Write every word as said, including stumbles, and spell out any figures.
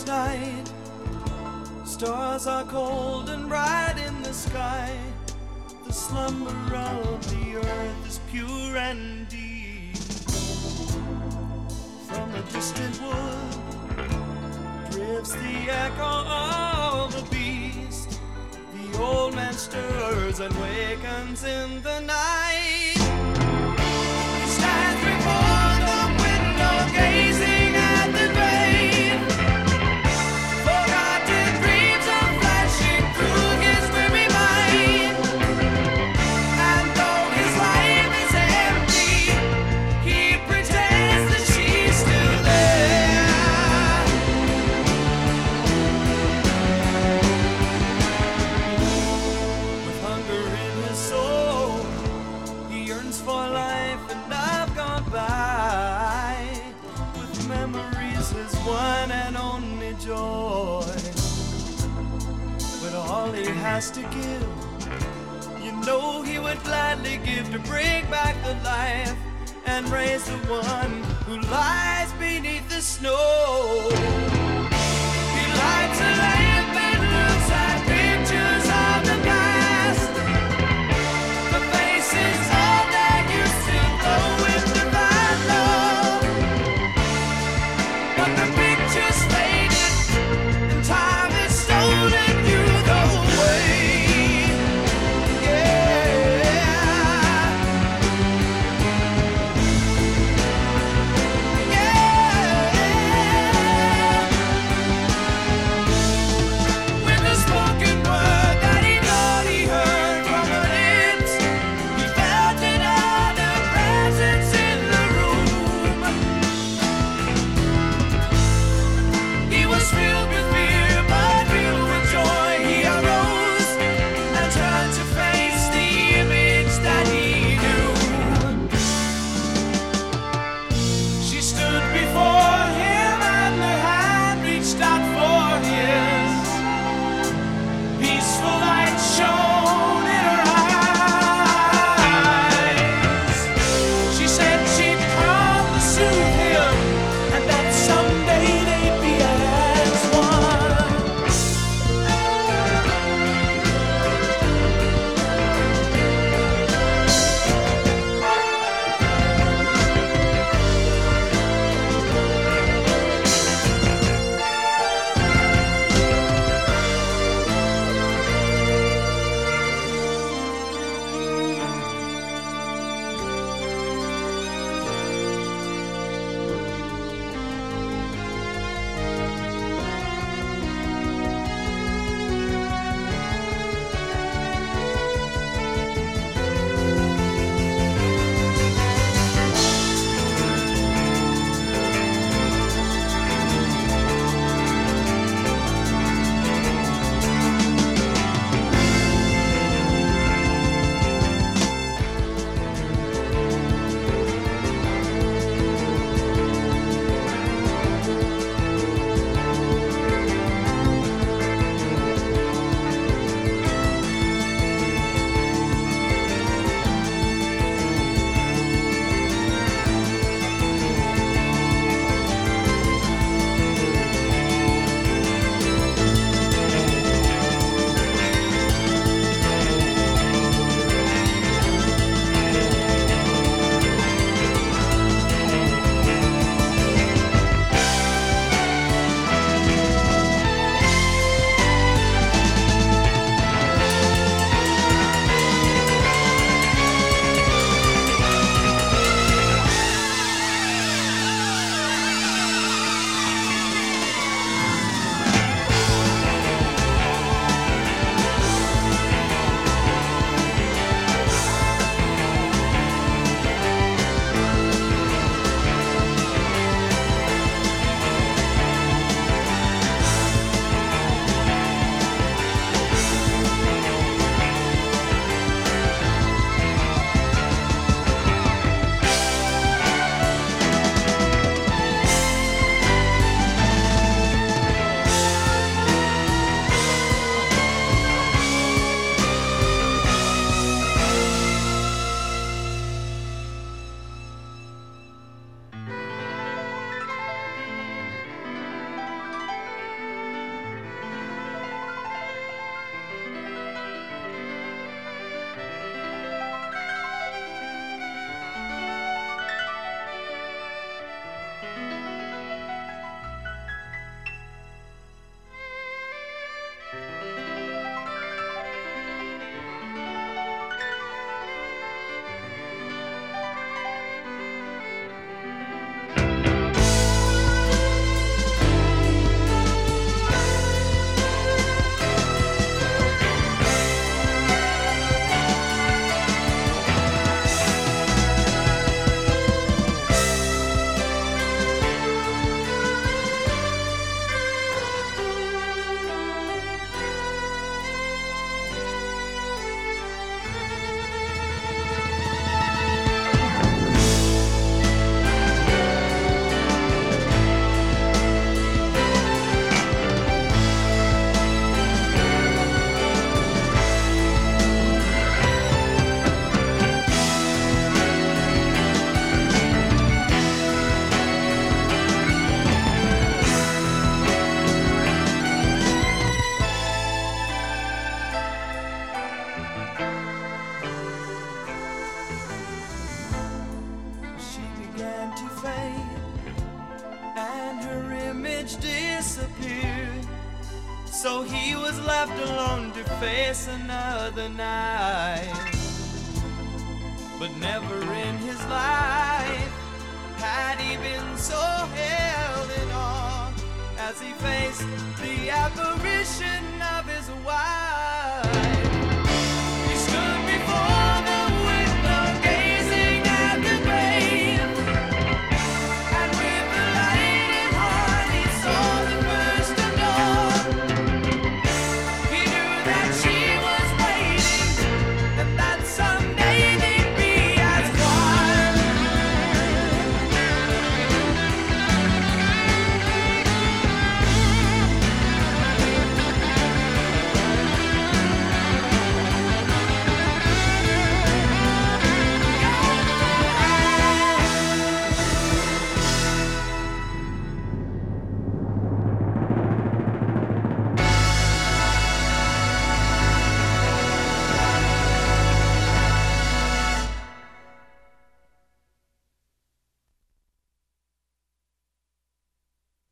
night. Stars are cold and bright in the sky. The slumber of the earth is pure and deep. From a distant wood drifts the echo of a beast. The old man stirs and wakens in the night. He stands before the window gazing at the grave. Forgotten dreams are flashing through his weary mind. And though his life is empty, he pretends that she's still there. With hunger in his soul, he yearns for life and love gone by. With memories his one and only joy. But all he has to give, you know he would gladly give to bring back the life and raise the one who lies beneath the snow. He lights a lamp and looks at pictures of the past. The faces of that used to glow with divine love. But the pictures faded and time has stolen you away. Yeah. Yeah. fade and her image disappeared. So he was left alone to face another night. But never in his life had he been so held in awe as he faced